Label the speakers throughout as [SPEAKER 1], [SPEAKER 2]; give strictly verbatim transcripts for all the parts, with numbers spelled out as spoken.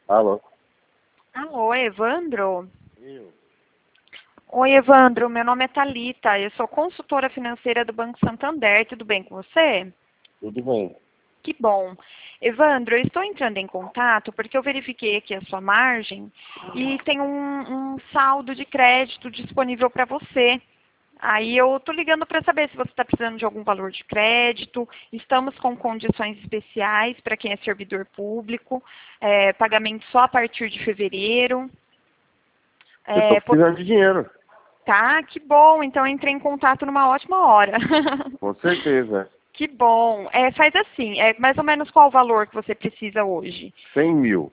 [SPEAKER 1] Alô?
[SPEAKER 2] Alô, Evandro?
[SPEAKER 1] Eu.
[SPEAKER 2] Oi, Evandro, meu nome é Thalita, eu sou consultora financeira do Banco Santander, tudo bem com você?
[SPEAKER 1] Tudo bem.
[SPEAKER 2] Que bom. Evandro, eu estou entrando em contato porque eu verifiquei aqui a sua margem e tem um, um saldo de crédito disponível para você. Aí eu estou ligando para saber se você está precisando de algum valor de crédito. Estamos com condições especiais para quem é servidor público, é, pagamento só a partir de fevereiro.
[SPEAKER 1] Eu tô
[SPEAKER 2] É, po-
[SPEAKER 1] precisando de dinheiro.
[SPEAKER 2] tá, que bom. Então eu entrei em contato numa ótima hora.
[SPEAKER 1] Com certeza.
[SPEAKER 2] Que bom. É, faz assim, é mais ou menos qual o valor que você precisa hoje?
[SPEAKER 1] Cem mil.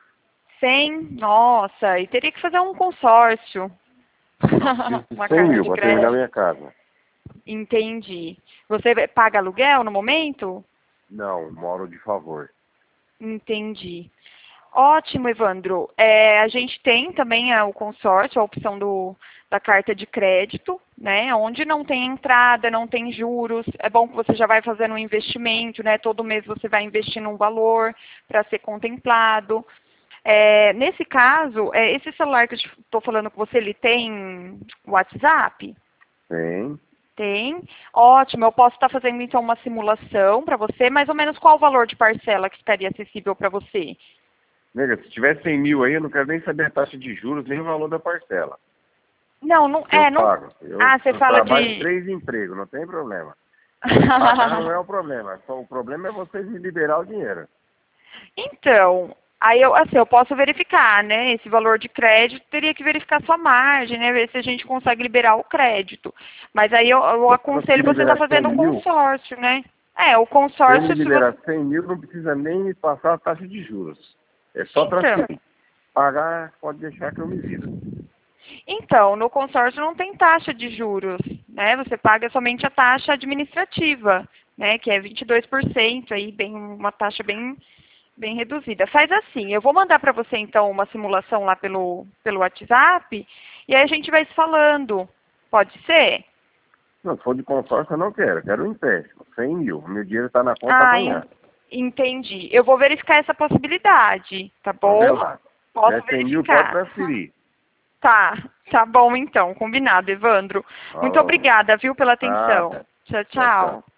[SPEAKER 2] cem? Nossa, e teria que fazer um consórcio.
[SPEAKER 1] Não, preciso de
[SPEAKER 2] Uma
[SPEAKER 1] cem
[SPEAKER 2] carta
[SPEAKER 1] mil
[SPEAKER 2] de
[SPEAKER 1] para terminar
[SPEAKER 2] crédito.
[SPEAKER 1] minha casa.
[SPEAKER 2] Entendi. Você paga aluguel no momento?
[SPEAKER 1] Não, moro de favor.
[SPEAKER 2] Entendi. Ótimo, Evandro. É, a gente tem também a- o consórcio, a opção do, da carta de crédito, né? Onde não tem entrada, não tem juros. É bom que você já vai fazendo um investimento, né? Todo mês você vai investindo um valor para ser contemplado. É, nesse caso, é, esse celular que eu estou falando com você, ele tem WhatsApp?
[SPEAKER 1] Tem.
[SPEAKER 2] Tem. Ótimo, eu posso estar fazendo então uma simulação para você. Mais ou menos qual o valor de parcela que estaria acessível para você?
[SPEAKER 1] Nega, se tiver cem mil aí, eu não quero nem saber a taxa de juros, nem o valor da parcela.
[SPEAKER 2] Não, não
[SPEAKER 1] Eu
[SPEAKER 2] é, não.
[SPEAKER 1] pago. Eu,
[SPEAKER 2] Ah, você
[SPEAKER 1] eu
[SPEAKER 2] fala
[SPEAKER 1] trabalho em
[SPEAKER 2] de.
[SPEAKER 1] três empregos, não tem problema. Pagar não é o problema. Só o problema é vocês me liberar o dinheiro.
[SPEAKER 2] Então, aí eu, assim, eu posso verificar, né? Esse valor de crédito, teria que verificar sua margem, né? Ver se a gente consegue liberar o crédito. Mas aí eu, eu
[SPEAKER 1] Eu
[SPEAKER 2] aconselho
[SPEAKER 1] consigo
[SPEAKER 2] você estar
[SPEAKER 1] liberar cem
[SPEAKER 2] fazendo um
[SPEAKER 1] mil.
[SPEAKER 2] consórcio, né? É, o
[SPEAKER 1] Se ele me
[SPEAKER 2] consórcio, se
[SPEAKER 1] liberar
[SPEAKER 2] você.
[SPEAKER 1] cem mil, não precisa nem me passar a taxa de juros. É só
[SPEAKER 2] Então,
[SPEAKER 1] transferir. Pagar, pode deixar que eu me viro.
[SPEAKER 2] então, no consórcio não tem taxa de juros, né? Você paga somente a taxa administrativa, né? Que é vinte e dois por cento, aí bem, uma taxa bem, bem reduzida. Faz assim, eu vou mandar para você então uma simulação lá pelo, pelo WhatsApp e aí a gente vai se falando. Pode ser?
[SPEAKER 1] Não, se for de consórcio, eu não quero. Eu quero um empréstimo. cem mil. Meu dinheiro está na conta
[SPEAKER 2] Ah, en-
[SPEAKER 1] amanhã.
[SPEAKER 2] entendi. Eu vou verificar essa possibilidade, tá
[SPEAKER 1] Então, vê
[SPEAKER 2] bom?
[SPEAKER 1] lá. Se
[SPEAKER 2] Posso
[SPEAKER 1] tiver cem mil, pode
[SPEAKER 2] verificar.
[SPEAKER 1] transferir.
[SPEAKER 2] Tá, tá bom então, combinado, Evandro. Muito
[SPEAKER 1] Falou.
[SPEAKER 2] obrigada, viu, pela atenção.
[SPEAKER 1] Nada.
[SPEAKER 2] Tchau,
[SPEAKER 1] Tchau, tchau.
[SPEAKER 2] tchau.